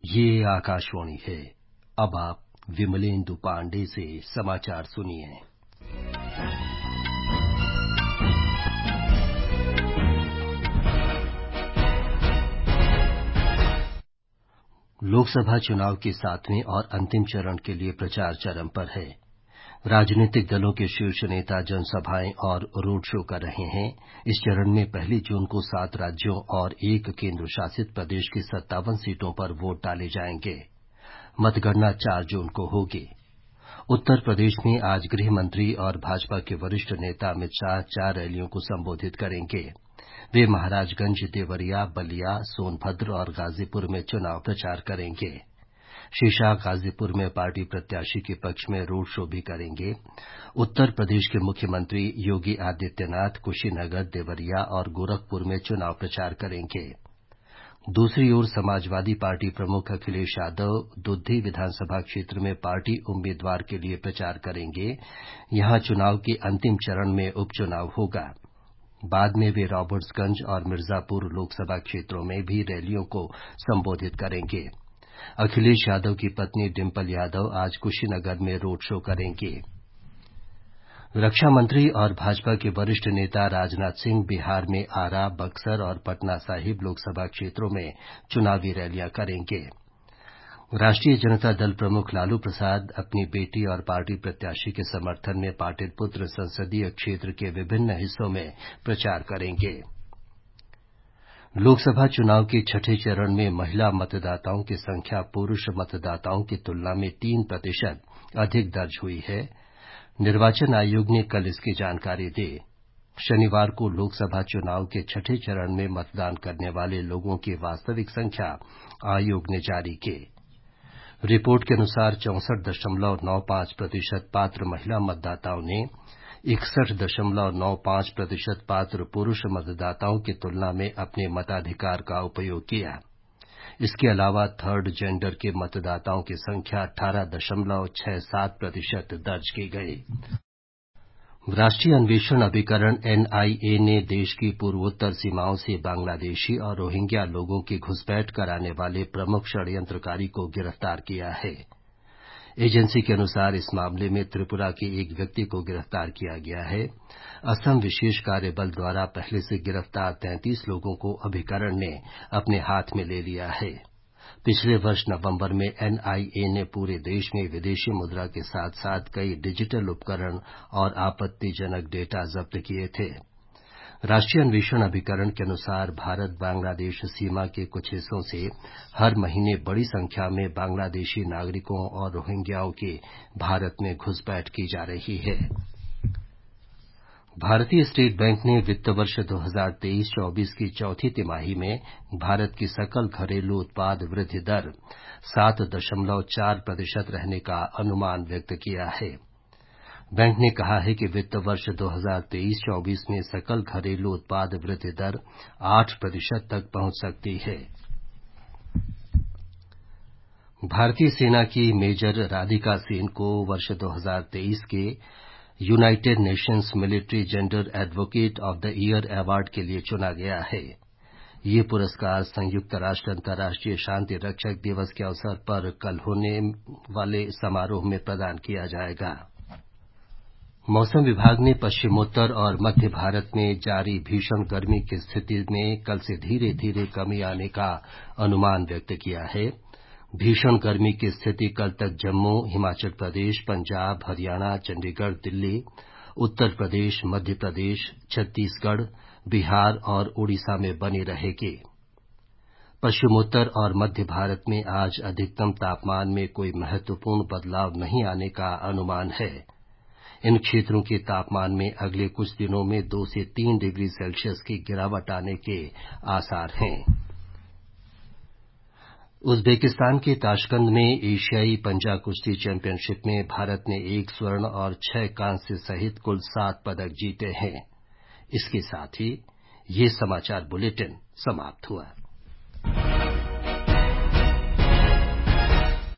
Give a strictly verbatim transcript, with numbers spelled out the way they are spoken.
ये आकाशवाणी है। अब आप विमलेंदु पांडे से समाचार सुनिए। लोकसभा चुनाव के सातवें और अंतिम चरण के लिए प्रचार चरम पर है। राजनीतिक दलों के शीर्ष नेता जनसभाएं और रोड शो कर रहे हैं। इस चरण में पहली जून को सात राज्यों और एक केंद्र शासित प्रदेश की सत्तावन सीटों पर वोट डाले जाएंगे। मतगणना चार जून को होगी। उत्तर प्रदेश में आज गृह मंत्री और भाजपा के वरिष्ठ नेता अमित शाह चार रैलियों को संबोधित करेंगे। वे महाराजगंज, देवरिया, बलिया, सोनभद्र और गाजीपुर में चुनाव प्रचार करेंगे। श्री शाह गाजीपुर में पार्टी प्रत्याशी के पक्ष में रोड शो भी करेंगे। उत्तर प्रदेश के मुख्यमंत्री योगी आदित्यनाथ कुशीनगर, देवरिया और गोरखपुर में चुनाव प्रचार करेंगे। दूसरी ओर समाजवादी पार्टी प्रमुख अखिलेश यादव दुद्दी विधानसभा क्षेत्र में पार्टी उम्मीदवार के लिए प्रचार करेंगे। यहां चुनाव के अंतिम चरण में उपचुनाव होगा। बाद में वे रॉबर्ट्सगंज और मिर्जापुर लोकसभा क्षेत्रों में भी रैलियों को संबोधित करेंगे। अखिलेश यादव की पत्नी डिंपल यादव आज कुशीनगर में रोड शो करेंगी। रक्षा मंत्री और भाजपा के वरिष्ठ नेता राजनाथ सिंह बिहार में आरा, बक्सर और पटना साहिब लोकसभा क्षेत्रों में चुनावी रैलियां करेंगे। राष्ट्रीय जनता दल प्रमुख लालू प्रसाद अपनी बेटी और पार्टी प्रत्याशी के समर्थन में पाटलिपुत्र संसदीय क्षेत्र के विभिन्न हिस्सों में प्रचार करेंगे। लोकसभा चुनाव के छठे चरण में महिला मतदाताओं की संख्या पुरूष मतदाताओं की तुलना में तीन प्रतिशत अधिक दर्ज हुई है। निर्वाचन आयोग ने कल इसकी जानकारी दी। शनिवार को लोकसभा चुनाव के छठे चरण में मतदान करने वाले लोगों की वास्तविक संख्या आयोग ने जारी की। रिपोर्ट के अनुसार चौंसठ दशमलव नौ पांच प्रतिशत पात्र महिला मतदाताओं ने इकसठ दशमलव नौ पांच प्रतिशत पात्र पुरूष मतदाताओं की तुलना में अपने मताधिकार का उपयोग किया। इसके अलावा थर्ड जेंडर के मतदाताओं की संख्या अठारह दशमलव छह सात प्रतिशत दर्ज की गई। राष्ट्रीय अन्वेषण अभिकरण एनआईए ने देश की पूर्वोत्तर सीमाओं से बांग्लादेशी और रोहिंग्या लोगों की घुसपैठ कराने वाले प्रमुख षड्यंत्रकारी को गिरफ्तार किया है। एजेंसी के अनुसार इस मामले में त्रिपुरा के एक व्यक्ति को गिरफ्तार किया गया है। असम विशेष कार्य बल द्वारा पहले से गिरफ्तार तैंतीस लोगों को अभिकरण ने अपने हाथ में ले लिया है। पिछले वर्ष नवंबर में एनआईए ने पूरे देश में विदेशी मुद्रा के साथ साथ कई डिजिटल उपकरण और आपत्तिजनक डेटा जब्त किए थे। राष्ट्रीय अन्वेषण अभिकरण के अनुसार भारत बांग्लादेश सीमा के कुछ हिस्सों से हर महीने बड़ी संख्या में बांग्लादेशी नागरिकों और रोहिंग्याओं की भारत में घुसपैठ की जा रही है। भारतीय स्टेट बैंक ने वित्त वर्ष दो हज़ार तेईस चौबीस की चौथी तिमाही में भारत की सकल घरेलू उत्पाद वृद्धि दर सात दशमलव चार प्रतिशत रहने का अनुमान व्यक्त किया है। बैंक ने कहा है कि वित्त वर्ष दो हज़ार तेईस चौबीस में सकल घरेलू उत्पाद वृद्धि दर आठ प्रतिशत तक पहुंच सकती है। भारतीय सेना की मेजर राधिका सेन को वर्ष दो हज़ार तेईस के United Nations military gender advocate of the year award के लिए चुना गया है। ये पुरस्कार संयुक्त राष्ट्र अंतर्राष्ट्रीय शांति रक्षक दिवस के अवसर पर कल होने वाले समारोह में प्रदान किया जाएगा। मौसम विभाग ने पश्चिमोत्तर और मध्य भारत में जारी भीषण गर्मी की स्थिति में कल से धीरे धीरे कमी आने का अनुमान व्यक्त किया है। भीषण गर्मी की स्थिति कल तक जम्मू, हिमाचल प्रदेश, पंजाब, हरियाणा, चंडीगढ़, दिल्ली, उत्तर प्रदेश, मध्य प्रदेश, छत्तीसगढ़, बिहार और ओडिशा में बनी रहेगी। पश्चिमोत्तर और मध्य भारत में आज अधिकतम तापमान में कोई महत्वपूर्ण बदलाव नहीं आने का अनुमान है। इन क्षेत्रों के तापमान में अगले कुछ दिनों में दो से तीन डिग्री सेल्सियस की गिरावट आने के आसार हैं। उज्बेकिस्तान के ताशकंद में एशियाई पंजा कुश्ती चैंपियनशिप में भारत ने एक स्वर्ण और छह कांस्य सहित कुल सात पदक जीते हैं। इसके साथ ही ये समाचार बुलेटिन समाप्त हुआ।